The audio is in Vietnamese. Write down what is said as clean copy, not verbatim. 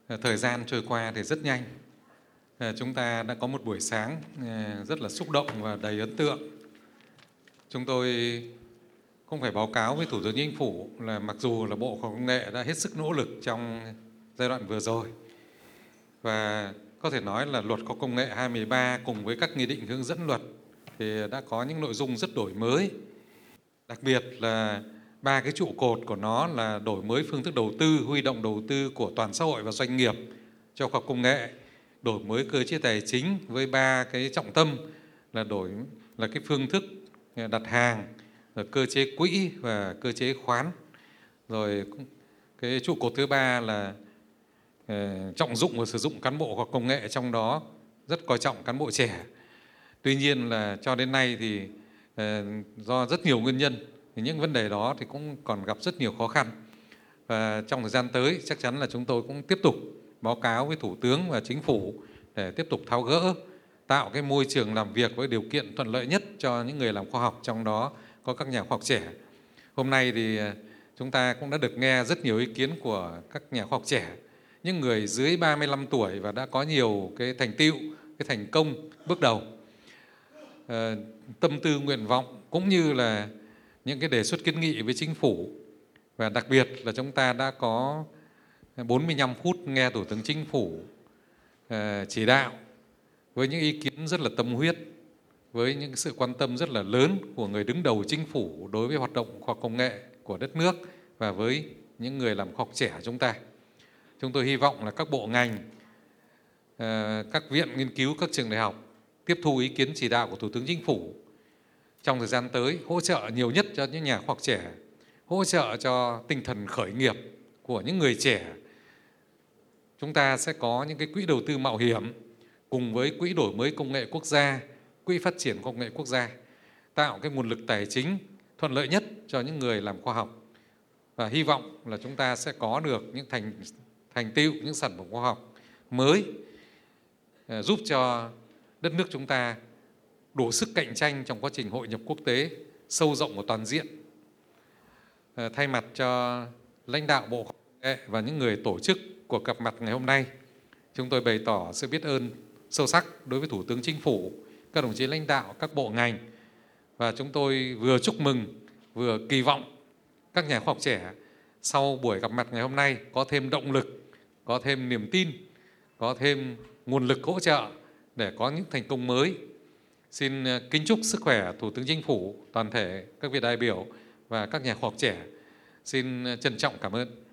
Thời gian trôi qua thì rất nhanh. Chúng ta đã có một buổi sáng rất là xúc động và đầy ấn tượng. Chúng tôi cũng phải báo cáo với Thủ tướng Chính phủ là mặc dù là Bộ Khoa học Công nghệ đã hết sức nỗ lực trong giai đoạn vừa rồi, và có thể nói là Luật Khoa học Công nghệ 2013 cùng với các nghị định hướng dẫn luật thì đã có những nội dung rất đổi mới. Đặc biệt là 3 cái trụ cột của nó là đổi mới phương thức đầu tư, huy động đầu tư của toàn xã hội và doanh nghiệp cho khoa học công nghệ, đổi mới cơ chế tài chính với 3 cái trọng tâm là cái phương thức đặt hàng, rồi cơ chế quỹ và cơ chế khoán. Rồi cái trụ cột thứ 3 là trọng dụng và sử dụng cán bộ khoa học công nghệ, trong đó rất coi trọng cán bộ trẻ. Tuy nhiên là cho đến nay thì do rất nhiều nguyên nhân thì những vấn đề đó thì cũng còn gặp rất nhiều khó khăn. Và trong thời gian tới chắc chắn là chúng tôi cũng tiếp tục báo cáo với Thủ tướng và Chính phủ để tiếp tục tháo gỡ, tạo cái môi trường làm việc với điều kiện thuận lợi nhất cho những người làm khoa học, trong đó có các nhà khoa học trẻ. Hôm nay thì chúng ta cũng đã được nghe rất nhiều ý kiến của các nhà khoa học trẻ, những người dưới 35 tuổi và đã có nhiều cái thành tựu, cái thành công bước đầu. Tâm tư nguyện vọng cũng như là những cái đề xuất kiến nghị với Chính phủ. Và đặc biệt là chúng ta đã có 45 phút nghe Thủ tướng Chính phủ chỉ đạo với những ý kiến rất là tâm huyết, với những sự quan tâm rất là lớn của người đứng đầu Chính phủ đối với hoạt động khoa học công nghệ của đất nước và với những người làm khoa học trẻ chúng ta. Chúng tôi hy vọng là các bộ ngành, các viện nghiên cứu, các trường đại học tiếp thu ý kiến chỉ đạo của Thủ tướng Chính phủ, trong thời gian tới hỗ trợ nhiều nhất cho những nhà khoa học trẻ, hỗ trợ cho tinh thần khởi nghiệp của những người trẻ. Chúng ta sẽ có những cái quỹ đầu tư mạo hiểm cùng với quỹ đổi mới công nghệ quốc gia, quỹ phát triển công nghệ quốc gia, tạo cái nguồn lực tài chính thuận lợi nhất cho những người làm khoa học. Và hy vọng là chúng ta sẽ có được những thành tựu, những sản phẩm khoa học mới giúp cho đất nước chúng ta đủ sức cạnh tranh trong quá trình hội nhập quốc tế sâu rộng và toàn diện. Thay mặt cho lãnh đạo Bộ Khoa học Công nghệ và những người tổ chức cuộc gặp mặt ngày hôm nay, chúng tôi bày tỏ sự biết ơn sâu sắc đối với Thủ tướng Chính phủ, các đồng chí lãnh đạo các bộ ngành, và chúng tôi vừa chúc mừng vừa kỳ vọng các nhà khoa học trẻ sau buổi gặp mặt ngày hôm nay có thêm động lực, có thêm niềm tin, có thêm nguồn lực hỗ trợ để có những thành công mới. Xin kính chúc sức khỏe Thủ tướng Chính phủ, toàn thể các vị đại biểu và các nhà khoa học trẻ. Xin trân trọng cảm ơn.